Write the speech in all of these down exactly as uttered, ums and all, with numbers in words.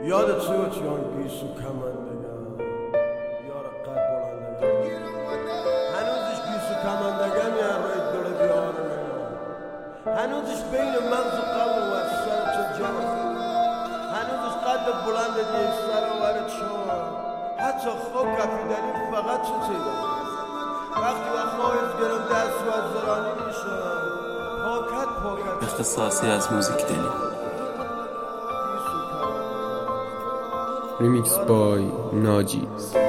یادت سوت یان گیسو کمندگم یار قد بلندگم هنوزش گیسو کمندگم یار روی دل بیارمه هنوزش بین مغز و قلب و سر چه جمع هنوزش قد بلند دیگه سر و ورد شما حتی خواب کفیدنی فقط چه چیده وقتی و خواهد گرم دست و از زرانی میشه پاکت پاکت اختصاصی از موزیک دلی ریمیکس بای ناجی.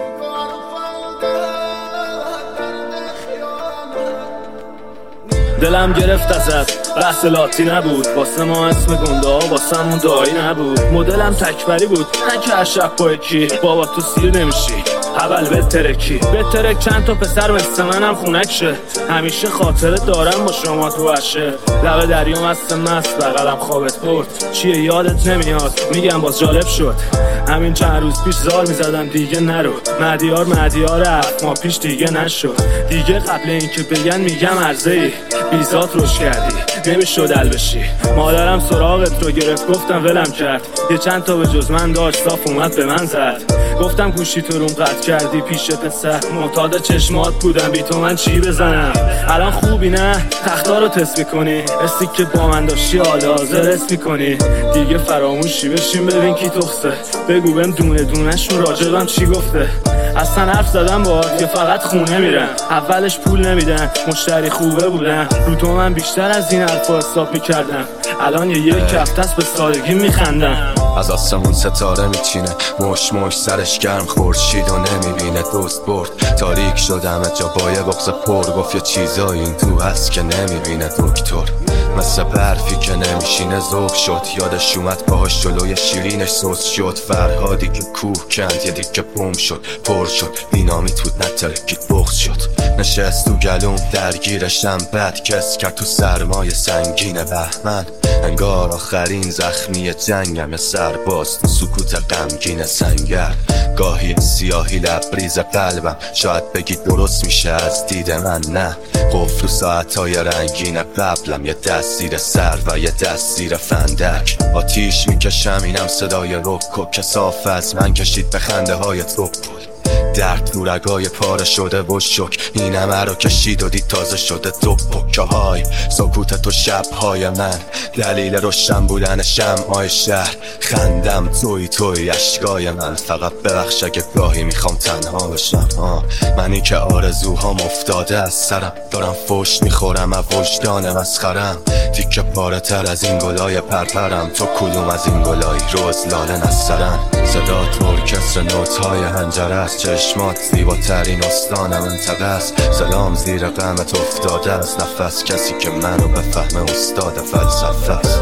دلم گرفت ازت بحث لاتی نبود واسه ما اسم گنده ها واسه همون دایی نبود مدلم تکبری بود نه که از شب پای کی بابا تو سیر نمیشی اول به ترکی به ترک چند تا پسر مثل منم خونک شه همیشه خاطره دارم با شما تو عشه لب دریا مست مست بغلم خوابت برد چیه یادت نمیاد میگم باز جالب شد همین چند روز پیش زار میزدم دیگه نرو مدیار مدیار رفت ما پیش دیگه نشد دیگه قبل اینکه بگن میگم عرضه ای بیزات روش کردی نمیشد دل بشی مادرم سراغت رو گرفت گفتم ولم کرد یه چند تا به جز من داشت صاف اومد به من زد گفتم گوشی تو روم قطع کردی پیش پسر معتاد چشمات بودم بی تو من چی بزنم الان خوبی نه تختا رو تست میکنی استی که با من داشتی حال حاضر حس میکنی دیگه فراموشی بشین ببین کی تخصه بگو بهم دونه دونه‌شون راجبم چی گفته اصلا حرف زدم باهات که فقط خونه میرن اولش پول نمیدن مشتری خوبه بودن رو تو من بیشتر از این حرفا حساب میکردم الان یه یک هفته است به سادگی میخندم از آسمون ستاره میچینه مش مش سرش گرم خورشید و نمیبینه دوست برد تاریک شدم جا با یه بغض پر گفت یه چیزایی این تو هست که نمیبینه دکتر مثل برفی که نمیشینه ذوق شد یادش اومد باهاش جلوی شیرینش سوس شد فرهادی که کوه کند یه دیگه بوم شد پر شد بینامی توت نترکید بغض شد نشست تو گلوم درگیرشم بد کس کرد تو سرمای سنگین بهمن انگار آخرین زخمی جنگم یه سرباز تو سکوت غمگین سنگر گاهی سیاهی لبریز قلبم شاید بگی درست میشه از دید من نه قفل و ساعتهای رنگین قبلم یه دست زیر سر و یه دست زیر فندک آتیش میکشم اینم صدای رک و کثاف از من کشید به خنده های توپل درد دورگای پاره شده و شک این همه رو کشید و دید تازه شده دو پکه های سکوت تو شبهای من دلیل روشن بودن شمعای شهر خندم توی توی اشکای من فقط ببخش اگه گاهی میخوام تنها بشم ها منی که آرزوهام افتاده از سرم دارم فوش میخورم از وجدان مسخرم تیکه پاره تر از این گلای پرپرم تو کدوم از این گلای روز لاله نسترن صدا تو ارکستر نوت‌های هنجره است چشمات زیباترین استان منطقه است سلام زیر قمت افتاده است نفس کسی که منو بفهمه استاد فلسفه است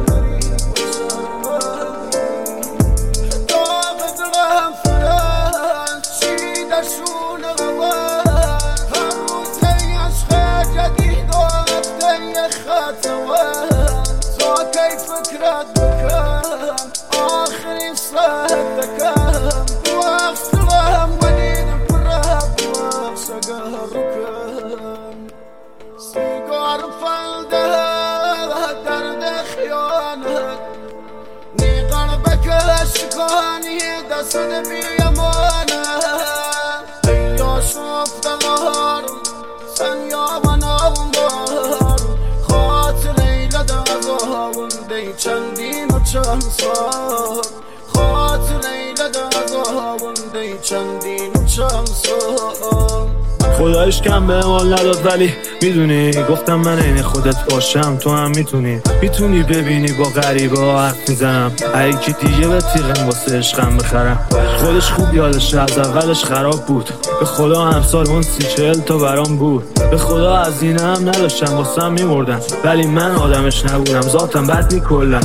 اشکانی دست بیامانه یا شفت مهار سن یا منام بار خاطر ایلد از آهون دی چندین و چند سال خاطر ایلد از آهون دی چندین و چند سال خدایش کم به امان نداد ولی میدونی گفتم من این خودت باشم تو هم میتونی میتونی ببینی با غریبه ها حرف میزنم اگه دیگه به تیغم واسه عشقم بخرم خودش خوب یادشه از اولش خراب بود به خدا همسال اون سی چهل تا برام بود به خدا از این هم نداشتم واسه هم میمردم ولی من آدمش نبودم ذاتم بد میکلم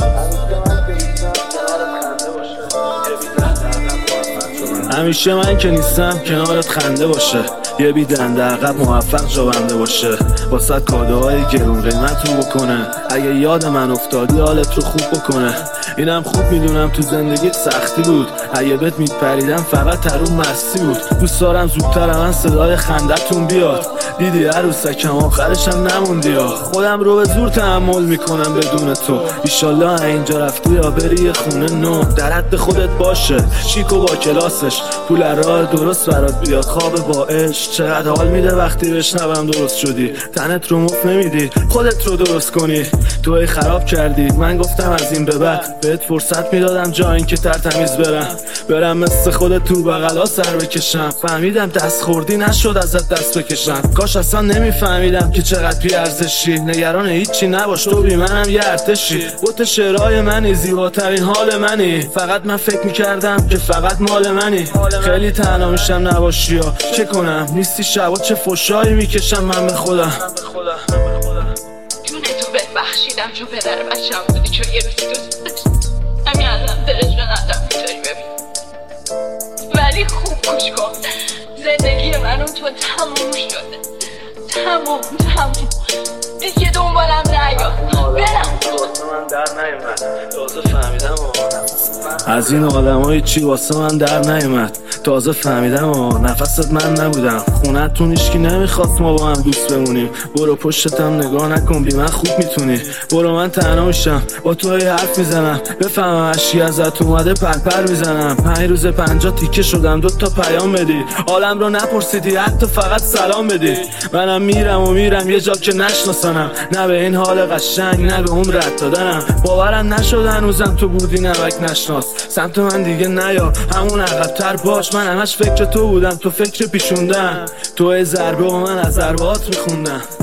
همیشه من که نیستم کنارت خنده باشه یه بی دنده عقب موفق جا بنده باشه واسه کادوهای گرون قیمت رو بکنه اگه یاد من افتادی حالت رو خوب بکنه اینم خوب میدونم تو زندگیت سختی بود اگه بهت میپریدم فقط ترون مستی بود دوست دارم زودتر من صدای خندتون بیاد دیدی عروسکم آخرشم نموندی ها. خودم رو به زور تحمل میکنم بدون تو. ایشالله اینجا رفتی یا بری یه خونه نو. در حد خودت باشه شیک و با کلاسش. پول راه درست برات بیاد خواب با عشق. چقدر حال میده وقتی بشنوم درست شدی. تنت رو مفت نمیدی خودت رو درست کنی. توی خراب کردی من گفتم از این به بعد بهت فرصت میدادم جا این که ترتمیز برم برم مثل خودت تو بغلا سر بکشم. فهمیدم دست خوردی نشد ازت دست بکشم. کاش اصلا نمیفهمیدم که چقدر بی ارزشی. نگران هیچی نباش تو بی منم یه ارتشی. بوت شعرهای منی زیباترین حال منی. فقط من فکر میکردم که فقط مال منی. خیلی تنها میشم نباشی ها چه کنم نیستی شبا چه فشایی میکشم من به خودم. جون تو ببخشیدم چون پدر بچم بودی چون یه روزی دوست داشت همین الان دلش رو ندارم میتونی ببین. ولی خوب گوش کن زندگی من و تو تموم شده. تموم تموم دیگه دنبالم نیا برم. من در نیومد تازه فهمیدم از این آدمای چی واسه من در نیومد. تازه فهمیدم آه نفست من نبودم. خونتون هیچکی نمیخواست ما با هم دوست بمونیم. برو پشتتم نگاه نکن بی من خوب میتونی. برو من تنها میشم با تو یه حرف میزنم. بفهمم اشکی ازت اومده پرپر میزنم. پنج روز پنجا تیکه شدم دو تا پیام بدی. حالم رو نپرسیدی حتی فقط سلام بدی. منم میرم و میرم یه جا که نشناسنم. نه به این حال قشنگ نه به اون رد دادنم. باورم نشد هنوزم تو بودی نمک نشناس. سمت من دیگه نیا همون عقب‌تر باش. من همش فکر تو بودم تو فکر پیشوندن. تو ضربه و من از ضربات میخوندم.